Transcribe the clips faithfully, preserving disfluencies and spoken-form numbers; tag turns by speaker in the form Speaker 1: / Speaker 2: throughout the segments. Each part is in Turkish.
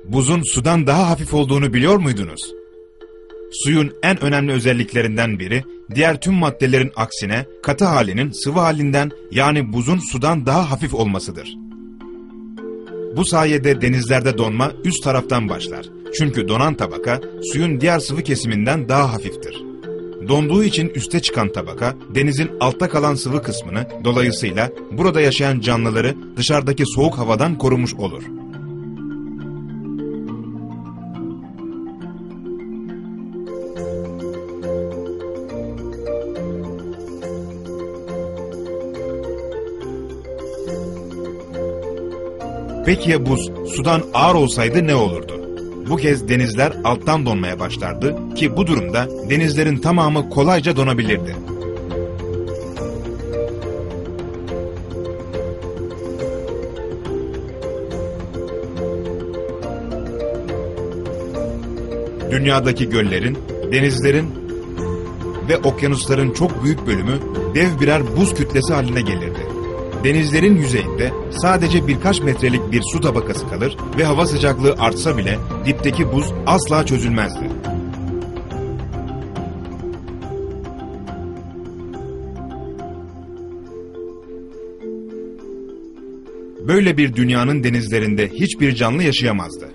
Speaker 1: buzun sudan daha hafif olduğunu biliyor muydunuz? Suyun en önemli özelliklerinden biri, diğer tüm maddelerin aksine katı halinin sıvı halinden, yani buzun sudan daha hafif olmasıdır. Bu sayede denizlerde donma üst taraftan başlar. Çünkü donan tabaka suyun diğer sıvı kesiminden daha hafiftir. Donduğu için üste çıkan tabaka denizin altta kalan sıvı kısmını, dolayısıyla burada yaşayan canlıları dışarıdaki soğuk havadan korumuş olur. Peki ya buz sudan ağır olsaydı ne olurdu? Bu kez denizler alttan donmaya başlardı ki bu durumda denizlerin tamamı kolayca donabilirdi. Dünyadaki göllerin, denizlerin ve okyanusların çok büyük bölümü dev birer buz kütlesi haline gelirdi. Denizlerin yüzeyinde sadece birkaç metrelik bir su tabakası kalır ve hava sıcaklığı artsa bile dipteki buz asla çözülmezdi. Böyle bir dünyanın denizlerinde hiçbir canlı yaşayamazdı.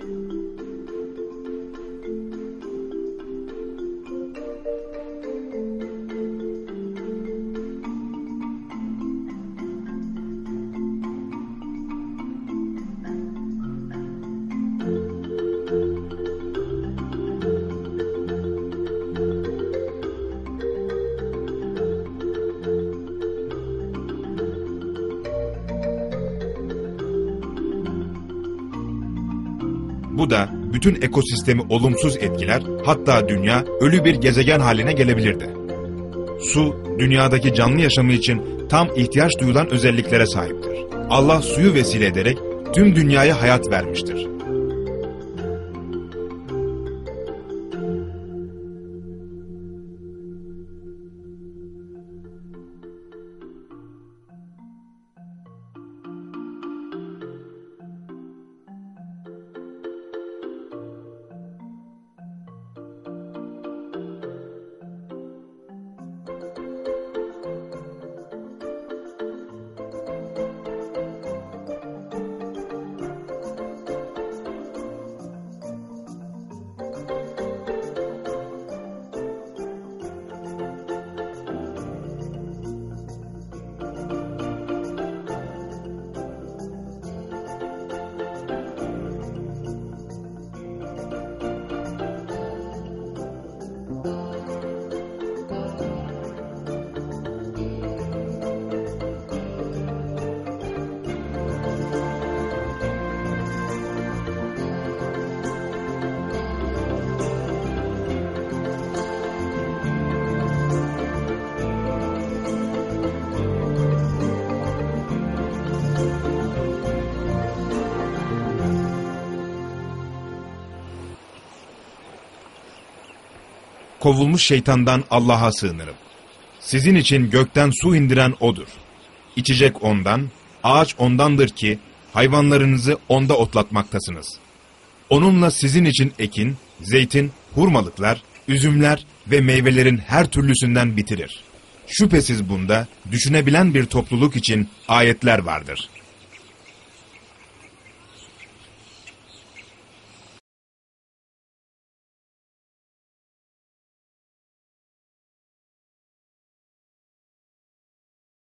Speaker 1: Bu da bütün ekosistemi olumsuz etkiler, hatta dünya ölü bir gezegen haline gelebilirdi. Su, dünyadaki canlı yaşamı için tam ihtiyaç duyulan özelliklere sahiptir. Allah suyu vesile ederek tüm dünyaya hayat vermiştir. Kovulmuş şeytandan Allah'a sığınırım. Sizin için gökten su indiren O'dur. İçecek O'ndan, ağaç O'ndandır ki hayvanlarınızı O'nda otlatmaktasınız. Onunla sizin için ekin, zeytin, hurmalıklar, üzümler ve meyvelerin her türlüsünden bitirir. Şüphesiz bunda düşünebilen bir topluluk için ayetler vardır.